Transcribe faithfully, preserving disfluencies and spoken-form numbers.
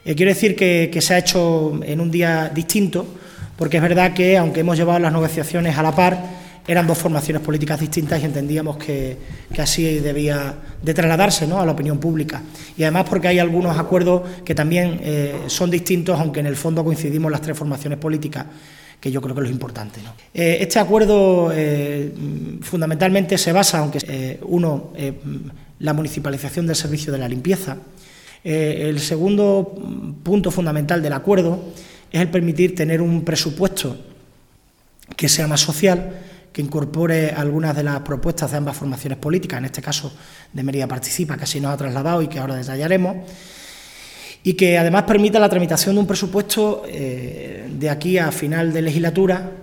Eh, quiero decir que, que se ha hecho en un día distinto, porque es verdad que, aunque hemos llevado las negociaciones a la par, eran dos formaciones políticas distintas y entendíamos que, que así debía de trasladarse, ¿no?, a la opinión pública. Y además porque hay algunos acuerdos que también eh, son distintos, aunque en el fondo coincidimos las tres formaciones políticas, que yo creo que es lo importante, ¿no? Eh, este acuerdo eh, fundamentalmente se basa, aunque eh, uno, eh, la municipalización del servicio de la limpieza. Eh, el segundo punto fundamental del acuerdo es el permitir tener un presupuesto que sea más social, que incorpore algunas de las propuestas de ambas formaciones políticas, en este caso de Mérida Participa, que así nos ha trasladado y que ahora detallaremos, y que además permita la tramitación de un presupuesto eh, de aquí a final de legislatura